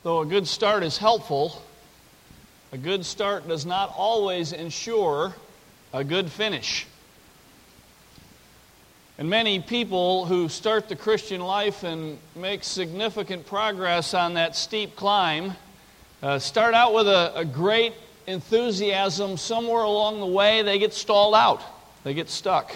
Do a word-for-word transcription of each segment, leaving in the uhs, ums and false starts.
though a good start is helpful, a good start does not always ensure a good finish. And many people who start the Christian life and make significant progress on that steep climb uh, start out with a, a great enthusiasm. Somewhere along the way, they get stalled out. They get stuck.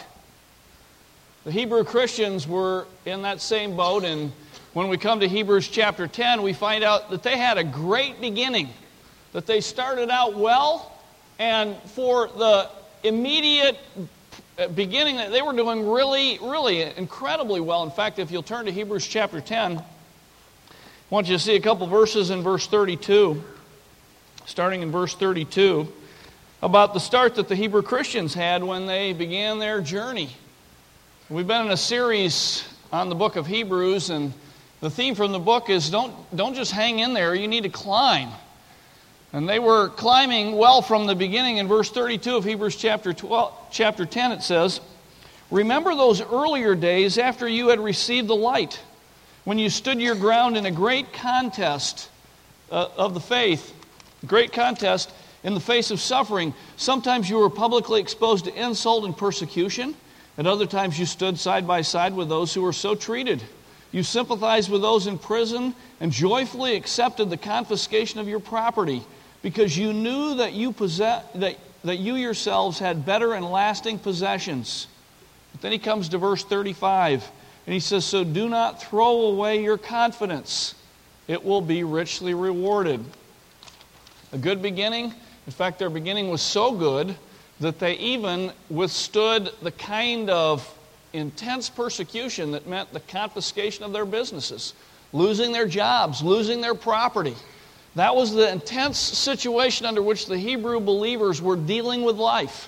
The Hebrew Christians were in that same boat, and when we come to Hebrews chapter ten, we find out that they had a great beginning, that they started out well, and for the immediate beginning, they were doing really, really incredibly well. In fact, if you'll turn to Hebrews chapter ten, I want you to see a couple verses in verse thirty-two, starting in verse thirty-two, about the start that the Hebrew Christians had when they began their journey. We've been in a series on the book of Hebrews, and the theme from the book is don't, don't just hang in there, you need to climb. And they were climbing well from the beginning. In verse thirty-two of Hebrews chapter twelve, chapter ten, it says, "Remember those earlier days after you had received the light, when you stood your ground in a great contest uh, of the faith, great contest in the face of suffering. Sometimes you were publicly exposed to insult and persecution. At other times you stood side by side with those who were so treated. You sympathized with those in prison and joyfully accepted the confiscation of your property, because you knew that you possess, that, that you yourselves had better and lasting possessions." But then he comes to verse thirty-five, and he says, "So do not throw away your confidence. It will be richly rewarded." A good beginning. In fact, their beginning was so good that they even withstood the kind of intense persecution that meant the confiscation of their businesses, losing their jobs, losing their property. That was the intense situation under which the Hebrew believers were dealing with life.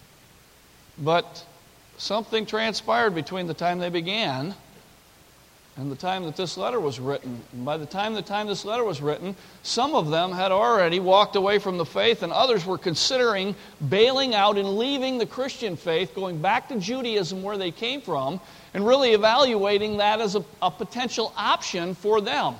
But something transpired between the time they began and the time that this letter was written. And by the time the time this letter was written, some of them had already walked away from the faith, and others were considering bailing out and leaving the Christian faith, going back to Judaism where they came from, and really evaluating that as a, a potential option for them.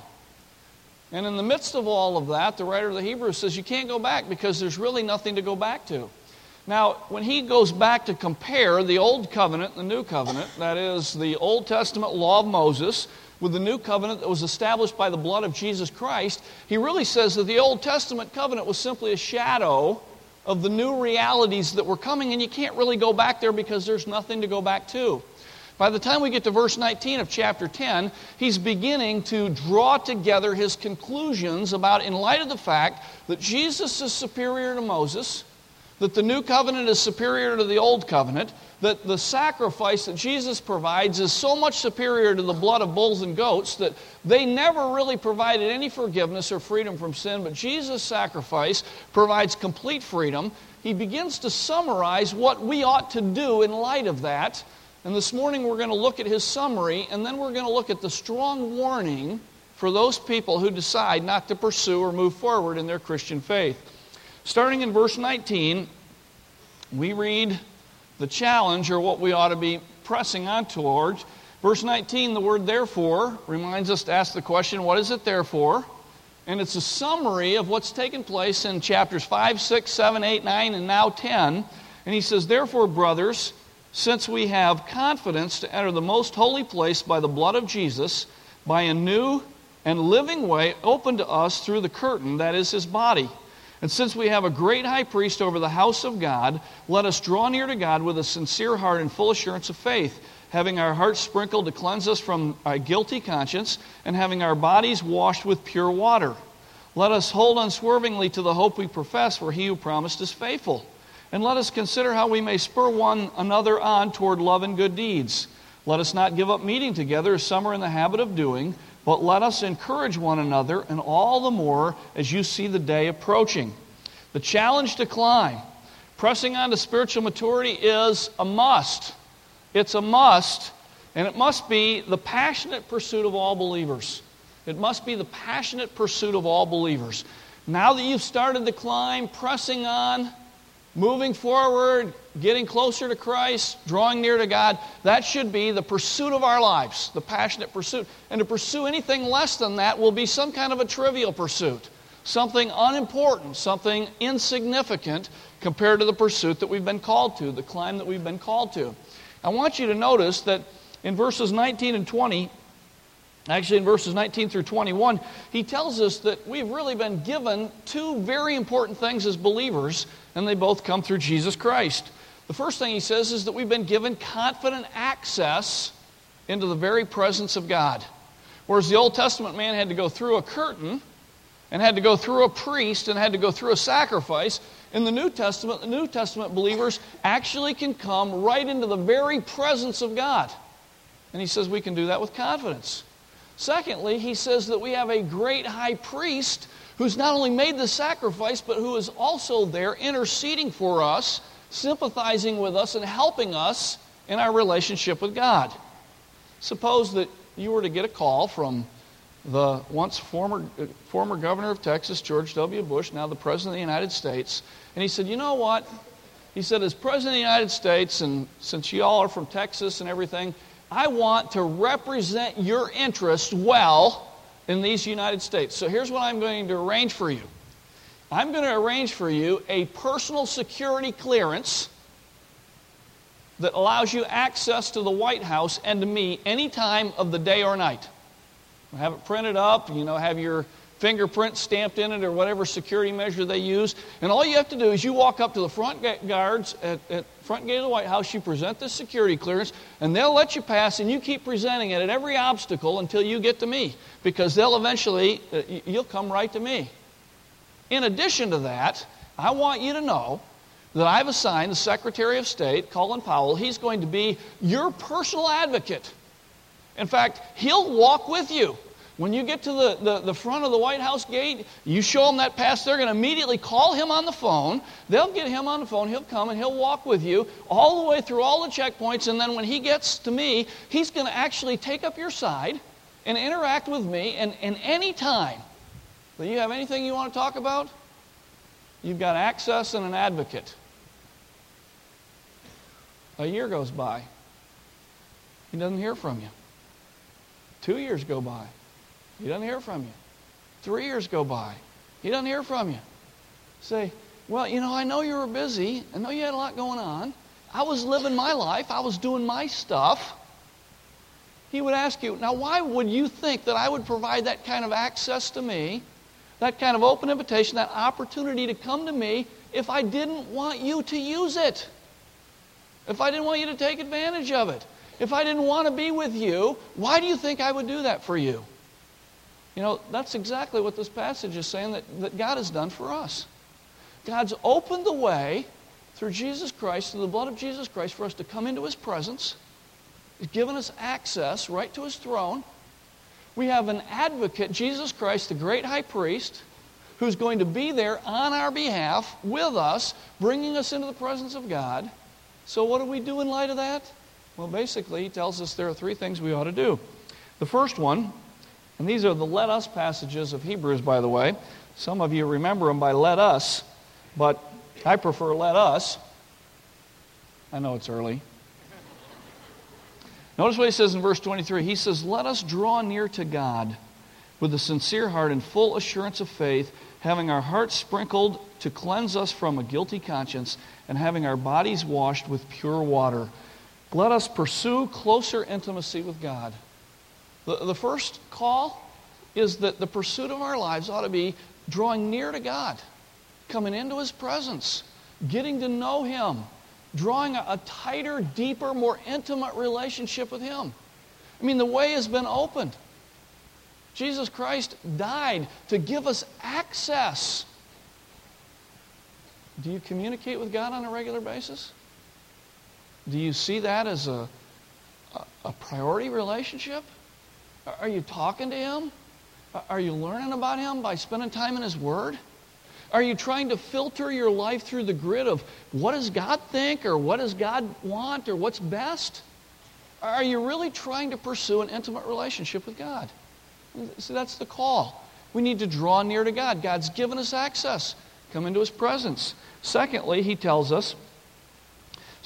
And in the midst of all of that, the writer of the Hebrews says you can't go back because there's really nothing to go back to. Now, when he goes back to compare the Old Covenant and the New Covenant, that is, the Old Testament law of Moses with the New Covenant that was established by the blood of Jesus Christ, he really says that the Old Testament covenant was simply a shadow of the new realities that were coming, and you can't really go back there because there's nothing to go back to. By the time we get to verse nineteen of chapter ten, he's beginning to draw together his conclusions about, in light of the fact that Jesus is superior to Moses, that the new covenant is superior to the old covenant, that the sacrifice that Jesus provides is so much superior to the blood of bulls and goats that they never really provided any forgiveness or freedom from sin, but Jesus' sacrifice provides complete freedom. He begins to summarize what we ought to do in light of that. And this morning we're going to look at his summary, and then we're going to look at the strong warning for those people who decide not to pursue or move forward in their Christian faith. Starting in verse nineteen, we read the challenge, or what we ought to be pressing on towards. Verse nineteen, the word therefore reminds us to ask the question, what is it therefore? And it's a summary of what's taken place in chapters five, six, seven, eight, nine, and now ten. And he says, therefore, brothers, since we have confidence to enter the most holy place by the blood of Jesus, by a new and living way opened to us through the curtain, that is his body. And since we have a great high priest over the house of God, let us draw near to God with a sincere heart and full assurance of faith, having our hearts sprinkled to cleanse us from a guilty conscience, and having our bodies washed with pure water. Let us hold unswervingly to the hope we profess, for he who promised is faithful. And let us consider how we may spur one another on toward love and good deeds. Let us not give up meeting together as some are in the habit of doing, but let us encourage one another, and all the more as you see the day approaching. The challenge to climb, pressing on to spiritual maturity, is a must. It's a must, and it must be the passionate pursuit of all believers. It must be the passionate pursuit of all believers. Now that you've started the climb, pressing on, moving forward, getting closer to Christ, drawing near to God, that should be the pursuit of our lives, the passionate pursuit. And to pursue anything less than that will be some kind of a trivial pursuit, something unimportant, something insignificant compared to the pursuit that we've been called to, the climb that we've been called to. I want you to notice that in verses nineteen and twenty, actually in verses nineteen through twenty-one, he tells us that we've really been given two very important things as believers, and they both come through Jesus Christ. The first thing he says is that we've been given confident access into the very presence of God. Whereas the Old Testament man had to go through a curtain and had to go through a priest and had to go through a sacrifice, in the New Testament, the New Testament believers actually can come right into the very presence of God. And he says we can do that with confidence. Secondly, he says that we have a great high priest who's not only made the sacrifice, but who is also there interceding for us, sympathizing with us, and helping us in our relationship with God. Suppose that you were to get a call from the once former, former governor of Texas, George W. Bush, now the President of the United States, and he said, you know what? He said, as President of the United States, and since you all are from Texas and everything, I want to represent your interests well in these United States. So here's what I'm going to arrange for you. I'm going to arrange for you a personal security clearance that allows you access to the White House and to me any time of the day or night. Have it printed up, you know, have your fingerprint stamped in it or whatever security measure they use. And all you have to do is you walk up to the front guards at, at front gate of the White House, you present this security clearance, and they'll let you pass, and you keep presenting it at every obstacle until you get to me, because they'll eventually, uh, you'll come right to me. In addition to that, I want you to know that I've assigned the Secretary of State, Colin Powell. He's going to be your personal advocate. In fact, he'll walk with you. When you get to the, the, the front of the White House gate, you show them that pass, they're going to immediately call him on the phone. They'll get him on the phone, he'll come and he'll walk with you all the way through all the checkpoints, and then when he gets to me, he's going to actually take up your side and interact with me, and, and any time that you have anything you want to talk about, you've got access and an advocate. A year goes by. He doesn't hear from you. Two years go by. He doesn't hear from you. Three years go by. He doesn't hear from you. Say, well, you know, I know you were busy. I know you had a lot going on. I was living my life. I was doing my stuff. He would ask you, now why would you think that I would provide that kind of access to me, that kind of open invitation, that opportunity to come to me if I didn't want you to use it? If I didn't want you to take advantage of it? If I didn't want to be with you, why do you think I would do that for you? You know, that's exactly what this passage is saying that, that God has done for us. God's opened the way through Jesus Christ, through the blood of Jesus Christ, for us to come into His presence. He's given us access right to His throne. We have an advocate, Jesus Christ, the great high priest, who's going to be there on our behalf with us, bringing us into the presence of God. So what do we do in light of that? Well, basically, he tells us there are three things we ought to do. The first one, and these are the let us passages of Hebrews, by the way. Some of you remember them by let us, but I prefer let us. I know it's early. Notice what he says in verse twenty-three. He says, let us draw near to God with a sincere heart and full assurance of faith, having our hearts sprinkled to cleanse us from a guilty conscience, and having our bodies washed with pure water. Let us pursue closer intimacy with God. The, the first call is that the pursuit of our lives ought to be drawing near to God, coming into His presence, getting to know Him, drawing a, a tighter, deeper, more intimate relationship with Him. I mean, the way has been opened. Jesus Christ died to give us access. Do you communicate with God on a regular basis? Do you see that as a, a, a priority relationship? Are you talking to Him? Are you learning about Him by spending time in His Word? Are you trying to filter your life through the grid of what does God think, or what does God want, or what's best? Are you really trying to pursue an intimate relationship with God? See, that's the call. We need to draw near to God. God's given us access. Come into His presence. Secondly, He tells us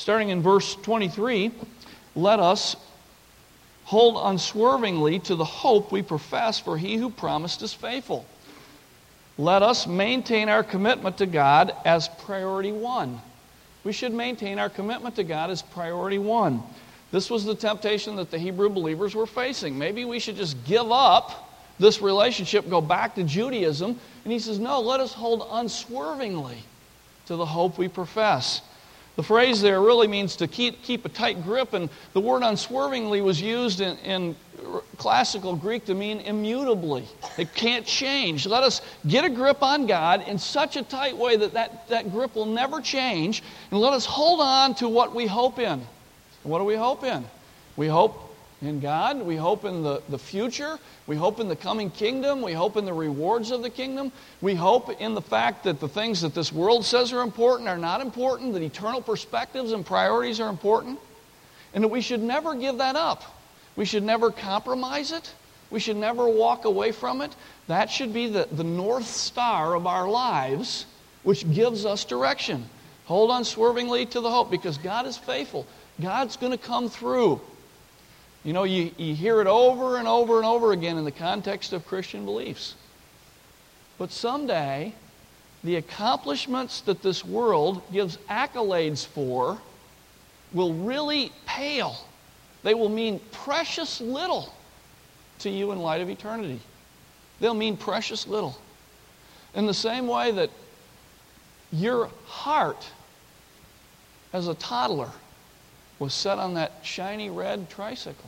Starting in verse twenty-three, let us hold unswervingly to the hope we profess, for he who promised is faithful. Let us maintain our commitment to God as priority one. We should maintain our commitment to God as priority one. This was the temptation that the Hebrew believers were facing. Maybe we should just give up this relationship, go back to Judaism. And he says, no, let us hold unswervingly to the hope we profess. The phrase there really means to keep, keep a tight grip, and the word unswervingly was used in, in classical Greek to mean immutably. It can't change. Let us get a grip on God in such a tight way that, that that grip will never change, and let us hold on to what we hope in. And what do we hope in? We hope in God. We hope in the, the future. We hope in the coming kingdom. We hope in the rewards of the kingdom. We hope in the fact that the things that this world says are important are not important, that eternal perspectives and priorities are important, and that we should never give that up. We should never compromise it. We should never walk away from it. That should be the, the north star of our lives, which gives us direction. Hold unswervingly to the hope, because God is faithful. God's going to come through. You know, you, you hear it over and over and over again in the context of Christian beliefs. But someday, the accomplishments that this world gives accolades for will really pale. They will mean precious little to you in light of eternity. They'll mean precious little. In the same way that your heart as a toddler was set on that shiny red tricycle.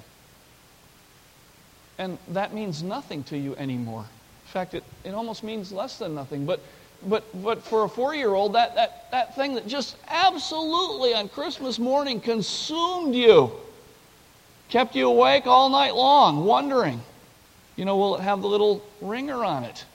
And that means nothing to you anymore. In fact, it, it almost means less than nothing. But but but for a four-year-old, that, that, that thing that just absolutely on Christmas morning consumed you, kept you awake all night long, wondering, you know, will it have the little ringer on it?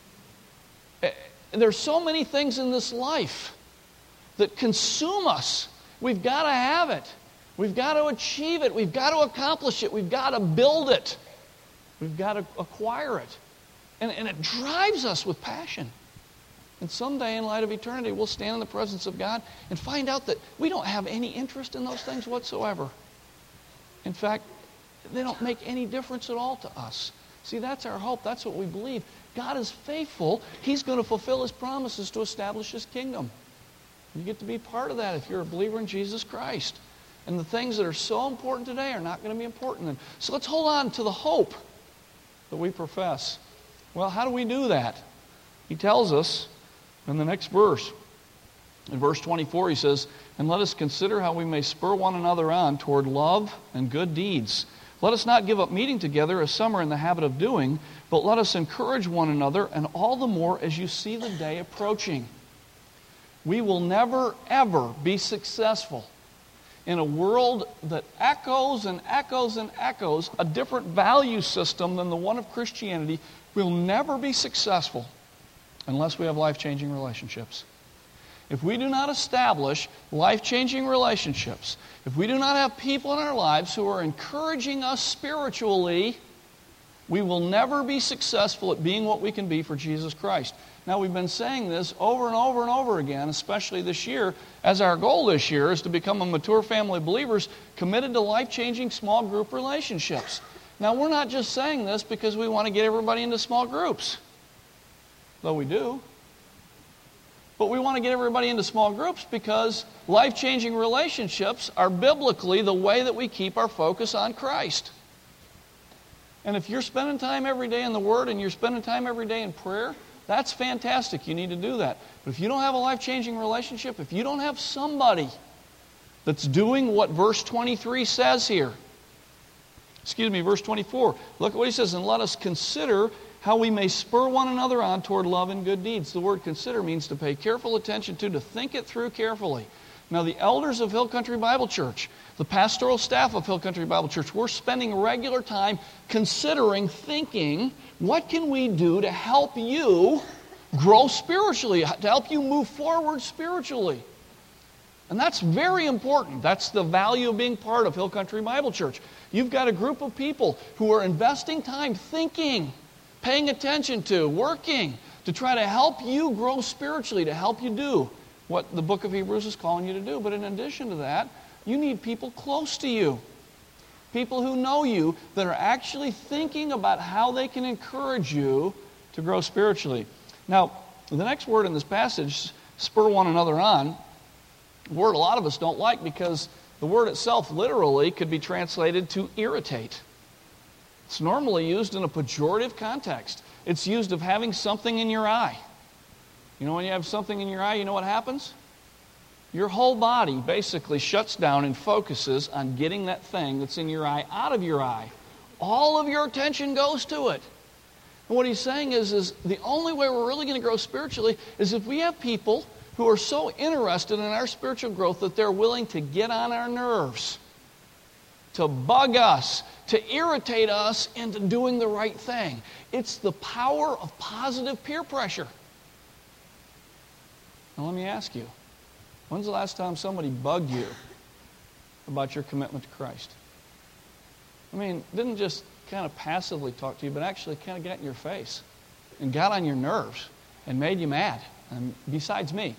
There's so many things in this life that consume us. We've got to have it. We've got to achieve it. We've got to accomplish it. We've got to build it. We've got to acquire it. And, and it drives us with passion. And someday, in light of eternity, we'll stand in the presence of God and find out that we don't have any interest in those things whatsoever. In fact, they don't make any difference at all to us. See, that's our hope. That's what we believe. God is faithful. He's going to fulfill His promises to establish His kingdom. You get to be part of that if you're a believer in Jesus Christ. And the things that are so important today are not going to be important then. So let's hold on to the hope that we profess. Well, how do we do that? He tells us in the next verse. In verse twenty-four, he says, and let us consider how we may spur one another on toward love and good deeds. Let us not give up meeting together as some are in the habit of doing, but let us encourage one another, and all the more as you see the day approaching. We will never, ever be successful in a world that echoes and echoes and echoes a different value system than the one of Christianity. We'll never be successful unless we have life-changing relationships. If we do not establish life-changing relationships, if we do not have people in our lives who are encouraging us spiritually, we will never be successful at being what we can be for Jesus Christ. Now, we've been saying this over and over and over again, especially this year, as our goal this year is to become a mature family of believers committed to life-changing small group relationships. Now, we're not just saying this because we want to get everybody into small groups, though we do. But we want to get everybody into small groups because life-changing relationships are biblically the way that we keep our focus on Christ. And if you're spending time every day in the Word and you're spending time every day in prayer, that's fantastic. You need to do that. But if you don't have a life-changing relationship, if you don't have somebody that's doing what verse twenty-three says here, excuse me, verse twenty-four, look at what he says, and let us consider how we may spur one another on toward love and good deeds. The word consider means to pay careful attention to, to think it through carefully. Now, the elders of Hill Country Bible Church, the pastoral staff of Hill Country Bible Church, we're spending regular time considering, thinking, what can we do to help you grow spiritually, to help you move forward spiritually? And that's very important. That's the value of being part of Hill Country Bible Church. You've got a group of people who are investing time thinking, paying attention to, working, to try to help you grow spiritually, to help you do what the book of Hebrews is calling you to do. But in addition to that, you need people close to you. People who know you that are actually thinking about how they can encourage you to grow spiritually. Now, the next word in this passage, spur one another on, a word a lot of us don't like because the word itself literally could be translated to irritate. It's normally used in a pejorative context. It's used of having something in your eye. You know, when you have something in your eye, you know what happens? Your whole body basically shuts down and focuses on getting that thing that's in your eye out of your eye. All of your attention goes to it. And what he's saying is, is the only way we're really going to grow spiritually is if we have people who are so interested in our spiritual growth that they're willing to get on our nerves, to bug us, to irritate us into doing the right thing. It's the power of positive peer pressure. Now let me ask you, when's the last time somebody bugged you about your commitment to Christ? I mean, didn't just kind of passively talk to you, but actually kind of got in your face and got on your nerves and made you mad, and besides me.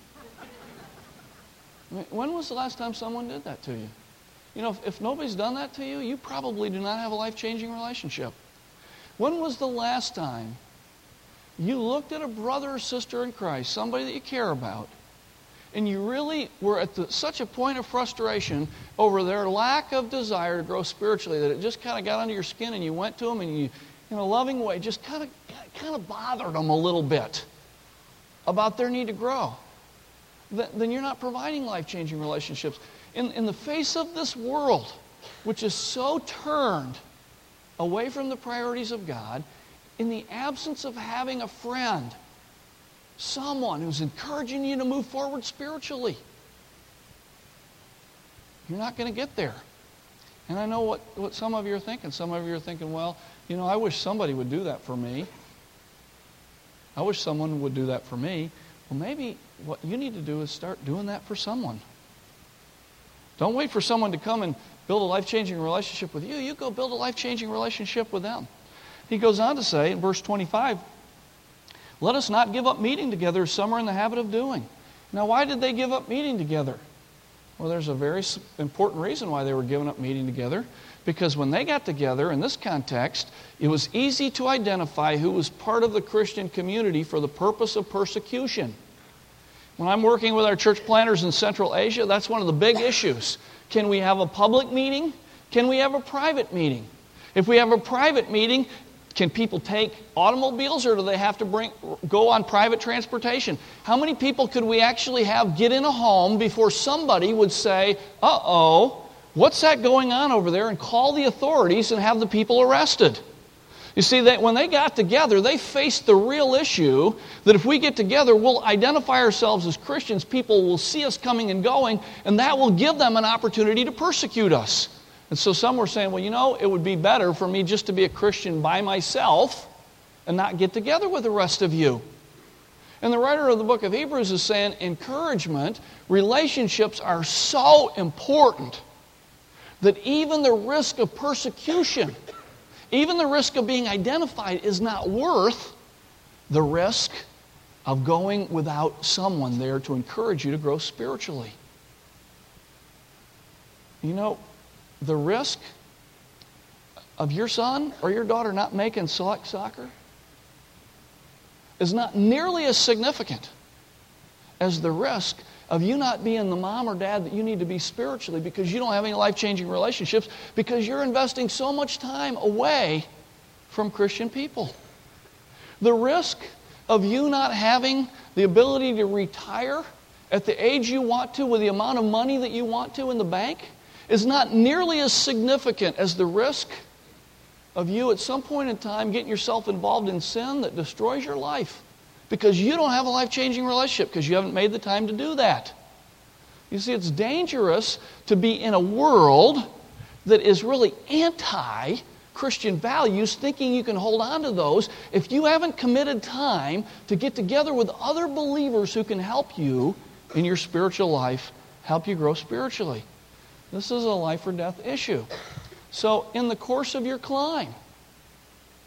I mean, when was the last time someone did that to you? You know, if, if nobody's done that to you, you probably do not have a life-changing relationship. When was the last time you looked at a brother or sister in Christ, somebody that you care about, and you really were at the, such a point of frustration over their lack of desire to grow spiritually that it just kind of got under your skin, and you went to them and you, in a loving way, just kind of kind of bothered them a little bit about their need to grow? Th- then you're not providing life-changing relationships. In, in the face of this world, which is so turned away from the priorities of God, in the absence of having a friend, someone who's encouraging you to move forward spiritually, you're not going to get there. And I know what, what some of you are thinking. Some of you are thinking, well, you know, I wish somebody would do that for me. I wish someone would do that for me. Well, maybe what you need to do is start doing that for someone. Don't wait for someone to come and build a life-changing relationship with you. You go build a life-changing relationship with them. He goes on to say in verse twenty-five, let us not give up meeting together as some are in the habit of doing. Now, why did they give up meeting together? Well, there's a very important reason why they were giving up meeting together. Because when they got together, in this context, it was easy to identify who was part of the Christian community for the purpose of persecution. When I'm working with our church planters in Central Asia, that's one of the big issues. Can we have a public meeting? Can we have a private meeting? If we have a private meeting, can people take automobiles, or do they have to bring go on private transportation? How many people could we actually have get in a home before somebody would say, uh-oh, what's that going on over there, and call the authorities and have the people arrested? You see, that when they got together, they faced the real issue that if we get together, we'll identify ourselves as Christians, people will see us coming and going, and that will give them an opportunity to persecute us. And so some were saying, well, you know, it would be better for me just to be a Christian by myself and not get together with the rest of you. And the writer of the book of Hebrews is saying encouragement, relationships are so important that even the risk of persecution, even the risk of being identified is not worth the risk of going without someone there to encourage you to grow spiritually. You know, the risk of your son or your daughter not making select soccer is not nearly as significant as the risk of you not being the mom or dad that you need to be spiritually because you don't have any life-changing relationships because you're investing so much time away from Christian people. The risk of you not having the ability to retire at the age you want to with the amount of money that you want to in the bank is not nearly as significant as the risk of you at some point in time getting yourself involved in sin that destroys your life because you don't have a life-changing relationship because you haven't made the time to do that. You see, it's dangerous to be in a world that is really anti-Christian values, thinking you can hold on to those if you haven't committed time to get together with other believers who can help you in your spiritual life, help you grow spiritually. This is a life or death issue. So in the course of your climb,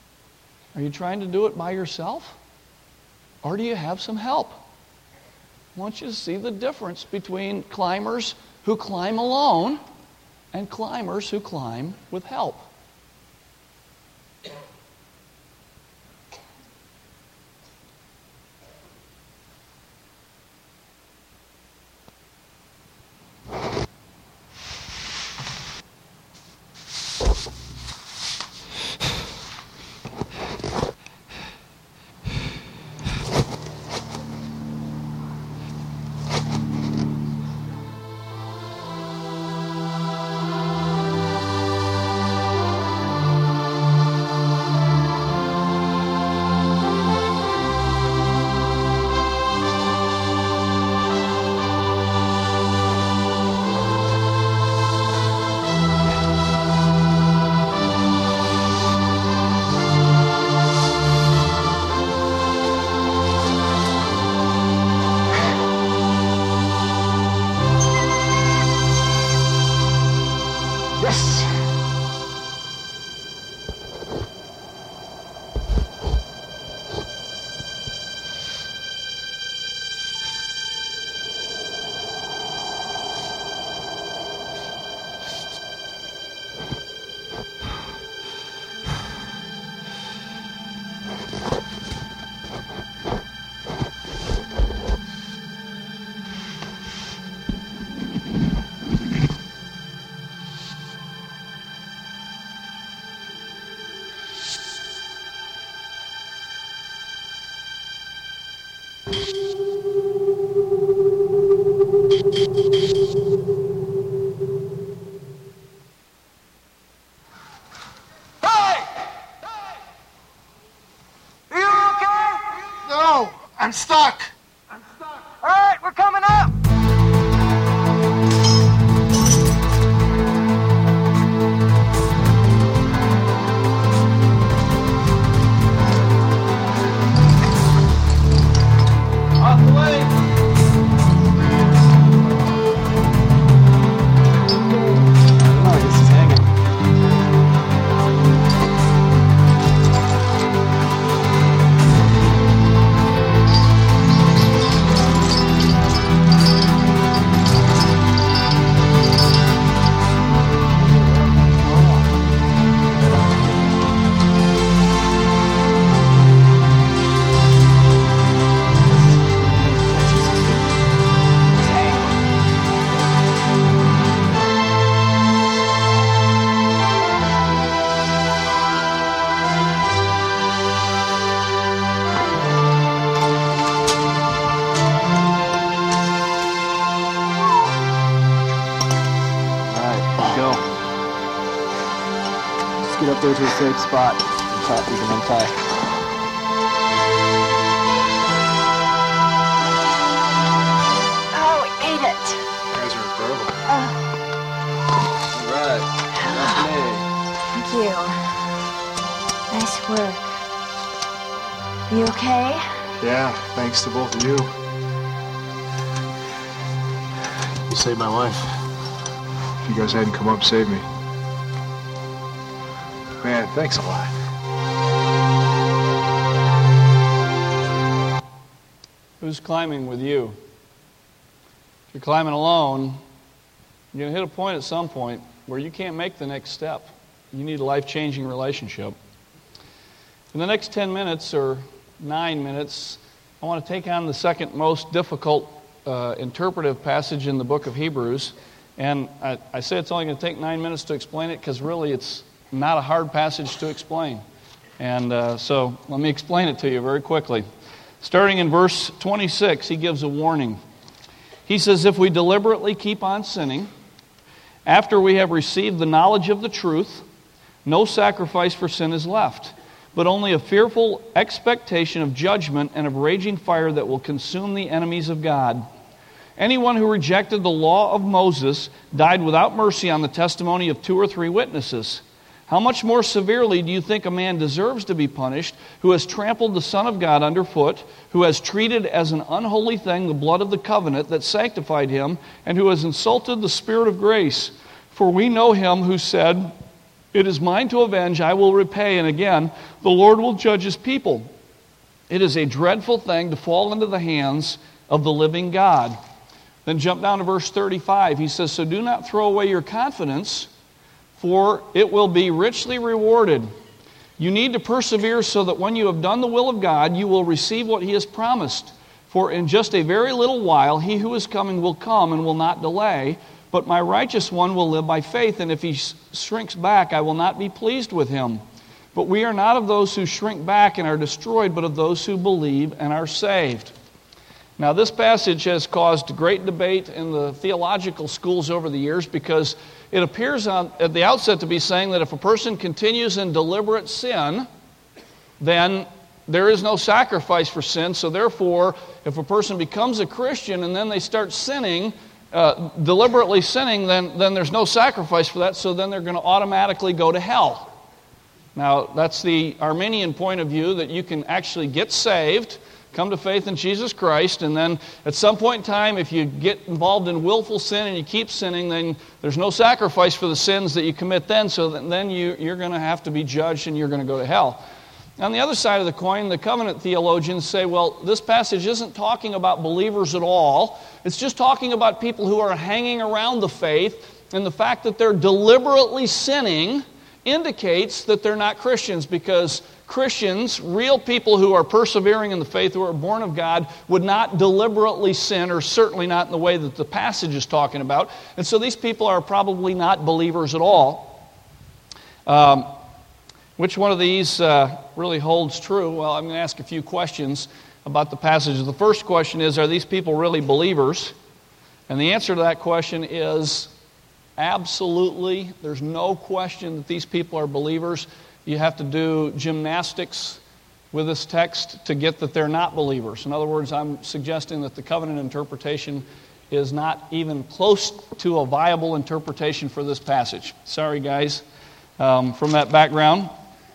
are you trying to do it by yourself? Or do you have some help? I want you to see the difference between climbers who climb alone and climbers who climb with help. I'm stuck. I'm stuck. All right, we're coming up. Off the way. Oh, this is hanging. Get up there to a safe spot. You can untie. Oh, ate it. You guys are incredible. Oh. All right. That's me. Thank you. Nice work. You okay? Yeah, thanks to both of you. You saved my life. If you guys hadn't come up and saved me. Man, thanks a lot. Who's climbing with you? If you're climbing alone, you're going to hit a point at some point where you can't make the next step. You need a life-changing relationship. In the next ten minutes or nine minutes, I want to take on the second most difficult uh, interpretive passage in the book of Hebrews. And I, I say it's only going to take nine minutes to explain it because really it's not a hard passage to explain. And uh, so let me explain it to you very quickly. Starting in verse twenty-six, he gives a warning. He says, if we deliberately keep on sinning, after we have received the knowledge of the truth, no sacrifice for sin is left, but only a fearful expectation of judgment and of raging fire that will consume the enemies of God. Anyone who rejected the law of Moses died without mercy on the testimony of two or three witnesses. How much more severely do you think a man deserves to be punished who has trampled the Son of God underfoot, who has treated as an unholy thing the blood of the covenant that sanctified him, and who has insulted the Spirit of grace? For we know him who said, it is mine to avenge, I will repay, and again, the Lord will judge his people. It is a dreadful thing to fall into the hands of the living God. Then jump down to verse thirty-five. He says, so do not throw away your confidence, for it will be richly rewarded. You need to persevere so that when you have done the will of God, you will receive what He has promised. For in just a very little while, He who is coming will come and will not delay. But my righteous one will live by faith, and if he shrinks back, I will not be pleased with him. But we are not of those who shrink back and are destroyed, but of those who believe and are saved. Now, this passage has caused great debate in the theological schools over the years because it appears on, at the outset to be saying that if a person continues in deliberate sin, then there is no sacrifice for sin. So therefore, if a person becomes a Christian and then they start sinning, uh, deliberately sinning, then, then there's no sacrifice for that, so then they're going to automatically go to hell. Now, that's the Arminian point of view, that you can actually get saved, come to faith in Jesus Christ, and then at some point in time, if you get involved in willful sin and you keep sinning, then there's no sacrifice for the sins that you commit then, so that then you, you're going to have to be judged and you're going to go to hell. On the other side of the coin, the covenant theologians say, well, this passage isn't talking about believers at all. It's just talking about people who are hanging around the faith, and the fact that they're deliberately sinning indicates that they're not Christians, because Christians, real people who are persevering in the faith, who are born of God, would not deliberately sin, or certainly not in the way that the passage is talking about. And so these people are probably not believers at all. Um, which one of these uh, really holds true? Well, I'm going to ask a few questions about the passage. The first question is, are these people really believers? And the answer to that question is absolutely. There's no question that these people are believers. You have to do gymnastics with this text to get that they're not believers. In other words, I'm suggesting that the covenant interpretation is not even close to a viable interpretation for this passage. Sorry, guys, um, from that background.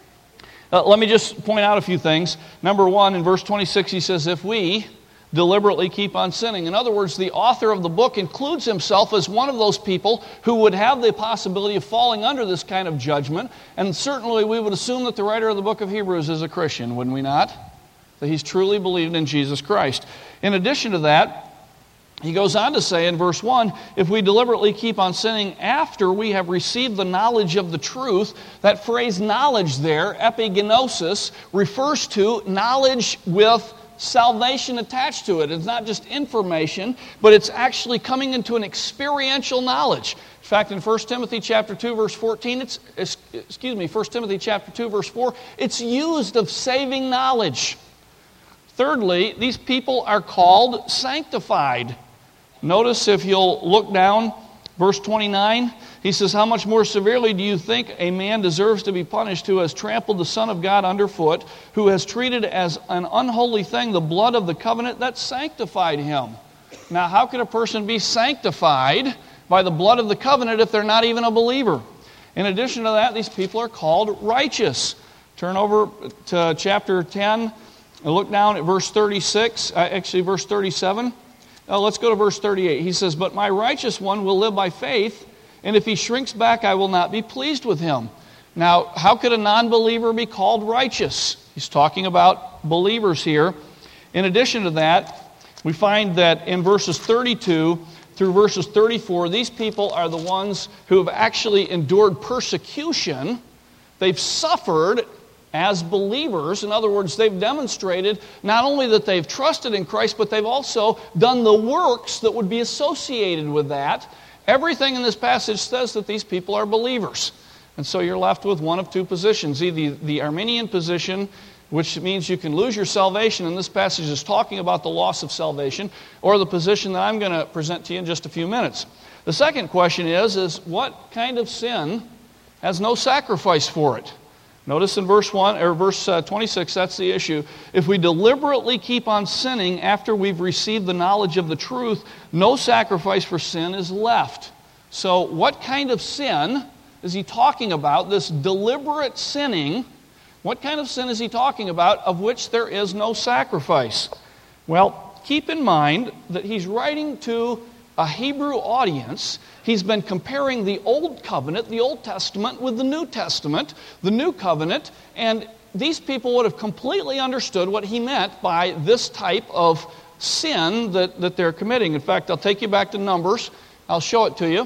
Uh, let me just point out a few things. Number one, in verse twenty-six, he says, if we deliberately keep on sinning. In other words, the author of the book includes himself as one of those people who would have the possibility of falling under this kind of judgment. And certainly we would assume that the writer of the book of Hebrews is a Christian, wouldn't we not? That he's truly believed in Jesus Christ. In addition to that, he goes on to say in verse one, if we deliberately keep on sinning after we have received the knowledge of the truth, that phrase knowledge there, epigenosis, refers to knowledge with salvation attached to it. It's not just information, but it's actually coming into an experiential knowledge. In fact, in First Timothy chapter two, verse fourteen, it's excuse me, First Timothy chapter two, verse four, it's used of saving knowledge. Thirdly, these people are called sanctified. Notice, if you'll look down, verse twenty-nine, he says, how much more severely do you think a man deserves to be punished who has trampled the Son of God underfoot, who has treated as an unholy thing the blood of the covenant that sanctified him? Now, how can a person be sanctified by the blood of the covenant if they're not even a believer? In addition to that, these people are called righteous. Turn over to chapter ten and look down at verse thirty-six, uh, actually verse thirty-seven. Now, let's go to verse thirty-eight. He says, but my righteous one will live by faith, and if he shrinks back, I will not be pleased with him. Now, how could a non-believer be called righteous? He's talking about believers here. In addition to that, we find that in verses thirty-two through verses thirty-four, these people are the ones who have actually endured persecution. They've suffered as believers. In other words, they've demonstrated not only that they've trusted in Christ, but they've also done the works that would be associated with that. Everything in this passage says that these people are believers. And so you're left with one of two positions. Either the Arminian position, which means you can lose your salvation, and this passage is talking about the loss of salvation, or the position that I'm going to present to you in just a few minutes. The second question is, is what kind of sin has no sacrifice for it? Notice in verse one or verse uh, twenty-six, that's the issue. If we deliberately keep on sinning after we've received the knowledge of the truth, no sacrifice for sin is left. So what kind of sin is he talking about? This deliberate sinning, what kind of sin is he talking about of which there is no sacrifice? Well, keep in mind that he's writing to a Hebrew audience. He's been comparing the Old Covenant, the Old Testament, with the New Testament, the New Covenant, and these people would have completely understood what he meant by this type of sin that, that they're committing. In fact, I'll take you back to Numbers. I'll show it to you.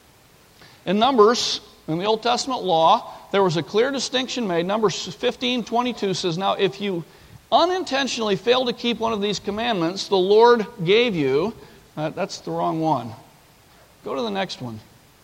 In Numbers, in the Old Testament law, there was a clear distinction made. Numbers fifteen twenty-two says, now if you unintentionally fail to keep one of these commandments the Lord gave you, uh, that's the wrong one. Go to the next one.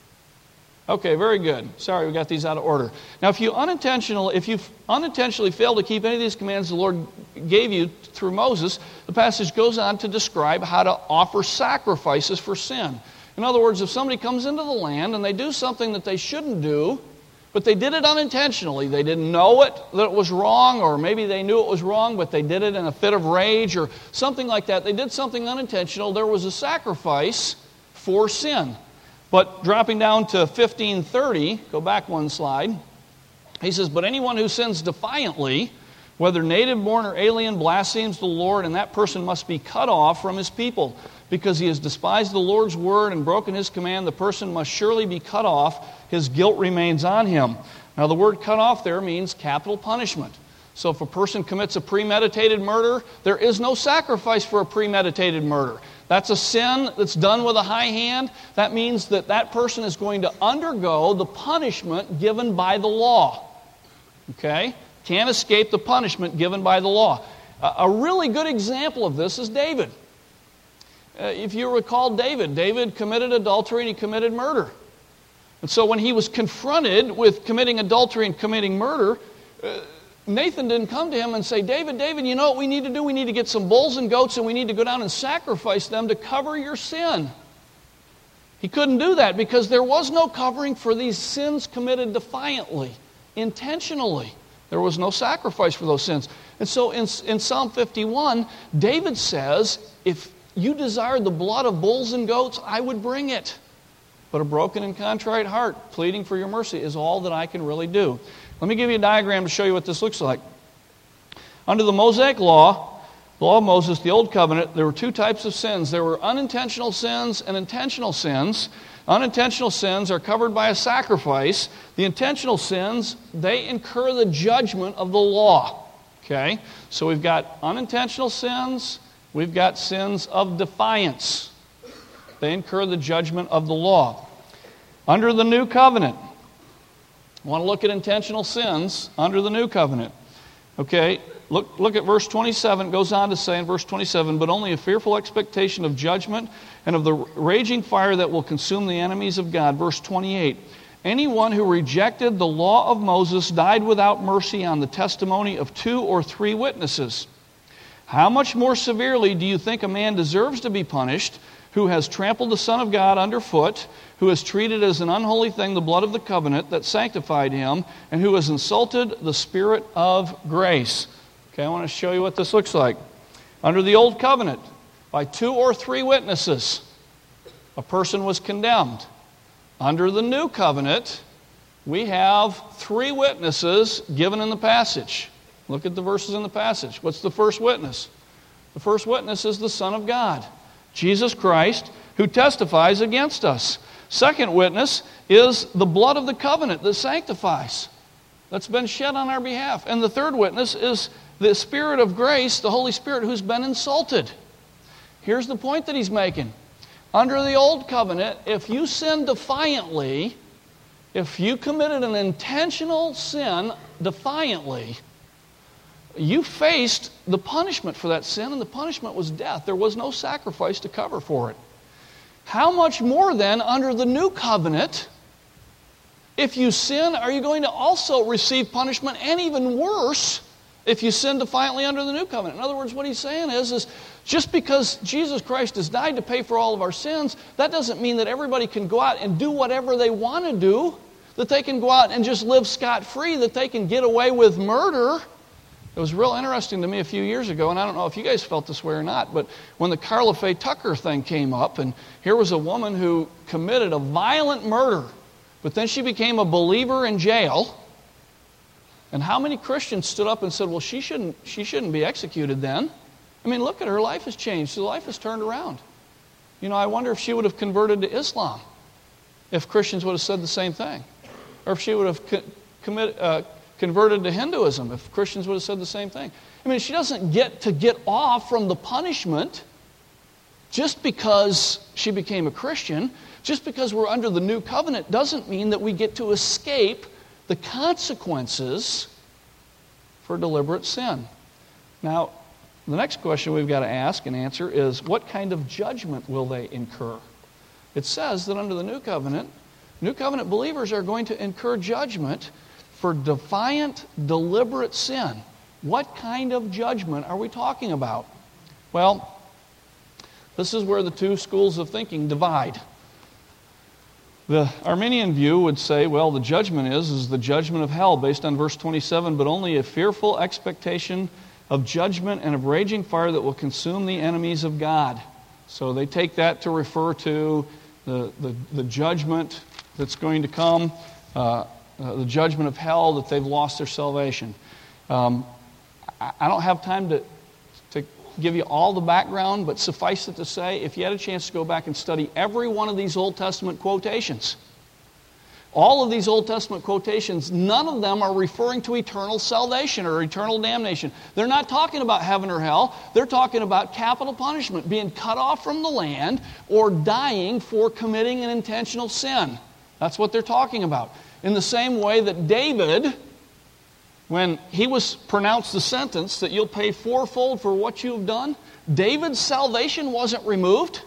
Okay, very good. Sorry, we got these out of order. Now, if you unintentional, if you unintentionally fail to keep any of these commands the Lord gave you through Moses, the passage goes on to describe how to offer sacrifices for sin. In other words, if somebody comes into the land and they do something that they shouldn't do, but they did it unintentionally, they didn't know it, that it was wrong, or maybe they knew it was wrong, but they did it in a fit of rage or something like that. They did something unintentional. There was a sacrifice for sin. But dropping down to fifteen thirty, go back one slide, he says, but anyone who sins defiantly, whether native born or alien, blasphemes the Lord, and that person must be cut off from his people. Because he has despised the Lord's word and broken his command, the person must surely be cut off. His guilt remains on him. Now the word cut off there means capital punishment. So if a person commits a premeditated murder, there is no sacrifice for a premeditated murder. That's a sin that's done with a high hand. That means that that person is going to undergo the punishment given by the law. Okay? Can't escape the punishment given by the law. A really good example of this is David. Uh, if you recall David, David committed adultery and he committed murder. And so when he was confronted with committing adultery and committing murder, uh, Nathan didn't come to him and say, David, David, you know what we need to do? We need to get some bulls and goats and we need to go down and sacrifice them to cover your sin. He couldn't do that because there was no covering for these sins committed defiantly, intentionally. There was no sacrifice for those sins. And so in, in Psalm fifty-one, David says, if you desired the blood of bulls and goats, I would bring it. But a broken and contrite heart, pleading for your mercy, is all that I can really do. Let me give you a diagram to show you what this looks like. Under the Mosaic law, the law of Moses, the Old Covenant, there were two types of sins. There were unintentional sins and intentional sins. Unintentional sins are covered by a sacrifice. The intentional sins, they incur the judgment of the law. Okay? So we've got unintentional sins. We've got sins of defiance. They incur the judgment of the law. Under the New Covenant, I want to look at intentional sins under the New Covenant. Okay, look, look at verse twenty-seven. It goes on to say in verse twenty-seven, but only a fearful expectation of judgment and of the raging fire that will consume the enemies of God. Verse twenty-eight, anyone who rejected the law of Moses died without mercy on the testimony of two or three witnesses. How much more severely do you think a man deserves to be punished who has trampled the Son of God underfoot, who has treated as an unholy thing the blood of the covenant that sanctified him, and who has insulted the Spirit of grace? Okay, I want to show you what this looks like. Under the Old Covenant, by two or three witnesses, a person was condemned. Under the New Covenant, we have three witnesses given in the passage. Look at the verses in the passage. What's the first witness? The first witness is the Son of God, Jesus Christ, who testifies against us. Second witness is the blood of the covenant that sanctifies, that's been shed on our behalf. And the third witness is the Spirit of grace, the Holy Spirit, who's been insulted. Here's the point that he's making. Under the Old Covenant, if you sin defiantly, if you committed an intentional sin defiantly, you faced the punishment for that sin, and the punishment was death. There was no sacrifice to cover for it. How much more then under the New Covenant, if you sin, are you going to also receive punishment? And even worse, if you sin defiantly under the New Covenant. In other words, what he's saying is, is just because Jesus Christ has died to pay for all of our sins, that doesn't mean that everybody can go out and do whatever they want to do, that they can go out and just live scot-free, that they can get away with murder. It was real interesting to me a few years ago, and I don't know if you guys felt this way or not, but when the Karla Faye Tucker thing came up, and here was a woman who committed a violent murder, but then she became a believer in jail, and how many Christians stood up and said, well, she shouldn't, she shouldn't be executed then? I mean, look at her, her life has changed, her life has turned around. You know, I wonder if she would have converted to Islam if Christians would have said the same thing, or if she would have co- committed... Uh, converted to Hinduism if Christians would have said the same thing. I mean, she doesn't get to get off from the punishment Just because she became a Christian, just because we're under the new covenant, doesn't mean that we get to escape the consequences for deliberate sin. Now, the next question we've got to ask and answer is, what kind of judgment will they incur? It says that under the new covenant, new covenant believers are going to incur judgment for defiant, deliberate sin. What kind of judgment are we talking about? Well, this is where the two schools of thinking divide. The Arminian view would say, well, the judgment is, is the judgment of hell based on verse twenty-seven, but only a fearful expectation of judgment and of raging fire that will consume the enemies of God. So they take that to refer to the, the, the judgment that's going to come, uh, uh, the judgment of hell, that they've lost their salvation. Um, I, I don't have time to, to give you all the background, but suffice it to say, if you had a chance to go back and study every one of these Old Testament quotations, all of these Old Testament quotations, none of them are referring to eternal salvation or eternal damnation. They're not talking about heaven or hell. They're talking about capital punishment, being cut off from the land or dying for committing an intentional sin. That's what they're talking about. In the same way that David, when he was pronounced the sentence that you'll pay fourfold for what you've done, David's salvation wasn't removed.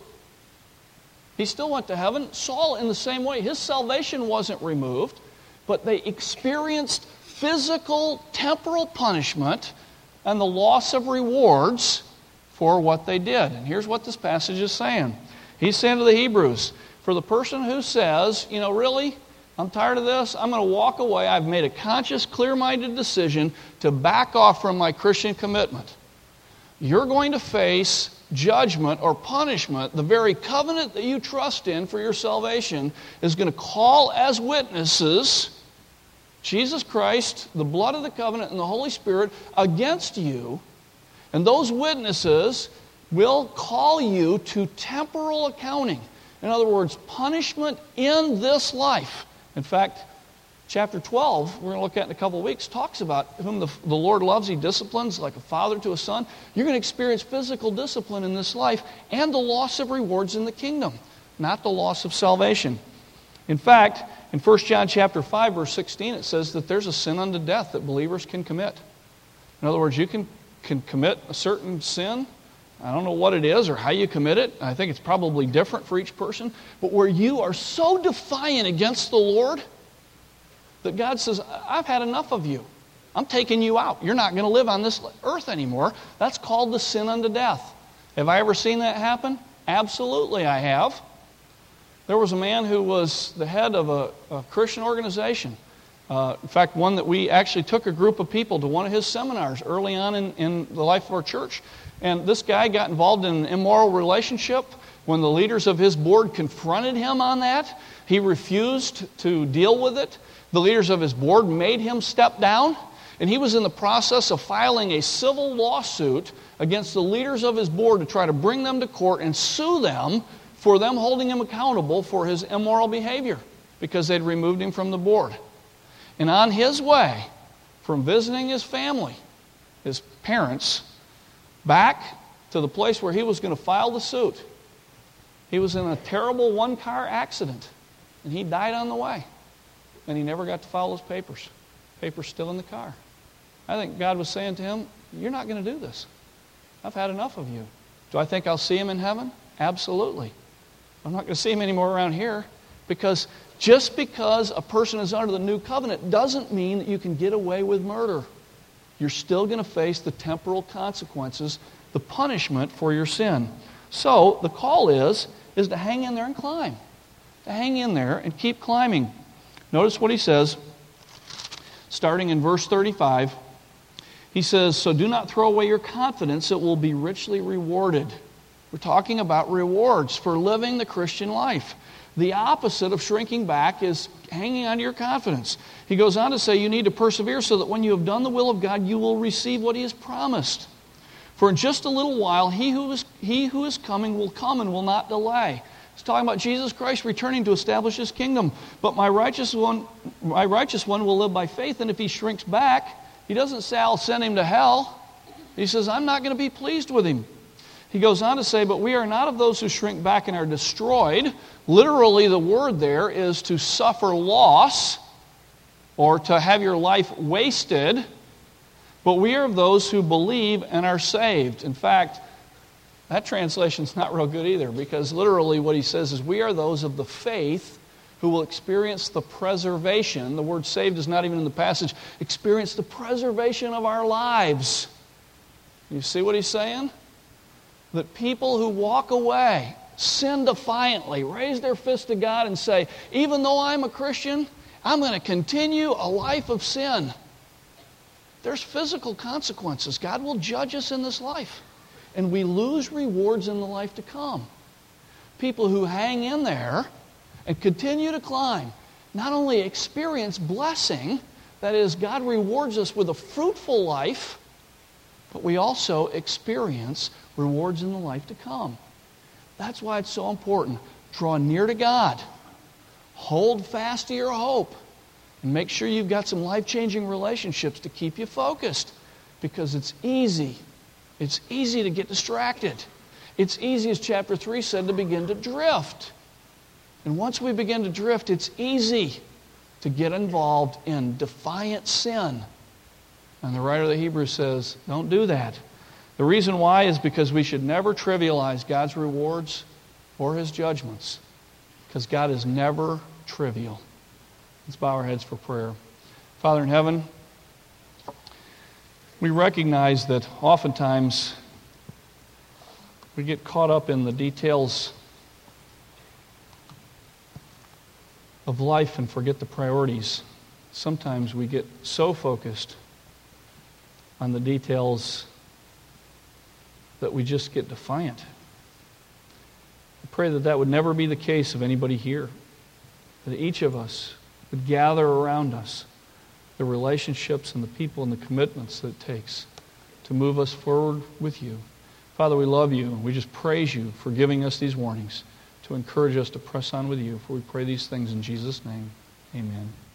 He still went to heaven. Saul, in the same way, his salvation wasn't removed, but they experienced physical, temporal punishment and the loss of rewards for what they did. And here's what this passage is saying. He's saying to the Hebrews, for the person who says, you know, really, I'm tired of this, I'm going to walk away, I've made a conscious, clear-minded decision to back off from my Christian commitment. You're going to face judgment or punishment. The very covenant that you trust in for your salvation is going to call as witnesses Jesus Christ, the blood of the covenant, and the Holy Spirit against you. And those witnesses will call you to temporal accounting. In other words, punishment in this life. In fact, chapter twelve, we're going to look at in a couple of weeks, talks about whom the, the Lord loves, He disciplines like a father to a son. You're going to experience physical discipline in this life and the loss of rewards in the kingdom, not the loss of salvation. In fact, in First John chapter five, verse sixteen, it says that there's a sin unto death that believers can commit. In other words, you can, can commit a certain sin. I don't know what it is or how you commit it. I think it's probably different for each person. But where you are so defiant against the Lord that God says, I've had enough of you. I'm taking you out. You're not going to live on this earth anymore. That's called the sin unto death. Have I ever seen that happen? Absolutely I have. There was a man who was the head of a, a Christian organization. Uh, in fact, one that we actually took a group of people to one of his seminars early on in, in the life of our church. And this guy got involved in an immoral relationship. When the leaders of his board confronted him on that, he refused to deal with it. The leaders of his board made him step down, and he was in the process of filing a civil lawsuit against the leaders of his board to try to bring them to court and sue them for them holding him accountable for his immoral behavior because they'd removed him from the board. And on his way from visiting his family, his parents, back to the place where he was going to file the suit, he was in a terrible one-car accident, and he died on the way. And he never got to file his papers. Papers still in the car. I think God was saying to him, you're not going to do this. I've had enough of you. Do I think I'll see him in heaven? Absolutely. I'm not going to see him anymore around here, because just because a person is under the new covenant doesn't mean that you can get away with murder. You're still going to face the temporal consequences, the punishment for your sin. So the call is, is to hang in there and climb. To hang in there and keep climbing. Notice what he says, starting in verse thirty-five. He says, so do not throw away your confidence, it will be richly rewarded. We're talking about rewards for living the Christian life. The opposite of shrinking back is hanging on to your confidence. He goes on to say you need to persevere so that when you have done the will of God, you will receive what He has promised. For in just a little while, he who is, he who is coming will come and will not delay. He's talking about Jesus Christ returning to establish His kingdom. But my righteous one, my righteous one will live by faith, and if he shrinks back, He doesn't say, I'll send him to hell. He says, I'm not going to be pleased with him. He goes on to say, but we are not of those who shrink back and are destroyed. Literally, the word there is to suffer loss or to have your life wasted. But we are of those who believe and are saved. In fact, that translation's not real good either, because literally what he says is we are those of the faith who will experience the preservation. The word saved is not even in the passage. Experience the preservation of our lives. You see what he's saying? That people who walk away, sin defiantly, raise their fist to God and say, even though I'm a Christian, I'm going to continue a life of sin. There's physical consequences. God will judge us in this life. And we lose rewards in the life to come. People who hang in there and continue to climb not only experience blessing, that is, God rewards us with a fruitful life, but we also experience rewards in the life to come. That's why it's so important. Draw near to God. Hold fast to your hope. And make sure you've got some life-changing relationships to keep you focused. Because it's easy. It's easy to get distracted. It's easy, as chapter three said, to begin to drift. And once we begin to drift, it's easy to get involved in defiant sin. And the writer of the Hebrews says, don't do that. The reason why is because we should never trivialize God's rewards or His judgments. Because God is never trivial. Let's bow our heads for prayer. Father in heaven, we recognize that oftentimes we get caught up in the details of life and forget the priorities. Sometimes we get so focused on the details that we just get defiant. I pray that that would never be the case of anybody here. That each of us would gather around us the relationships and the people and the commitments that it takes to move us forward with you. Father, we love you, and we just praise you for giving us these warnings to encourage us to press on with you. For we pray these things in Jesus' name. Amen.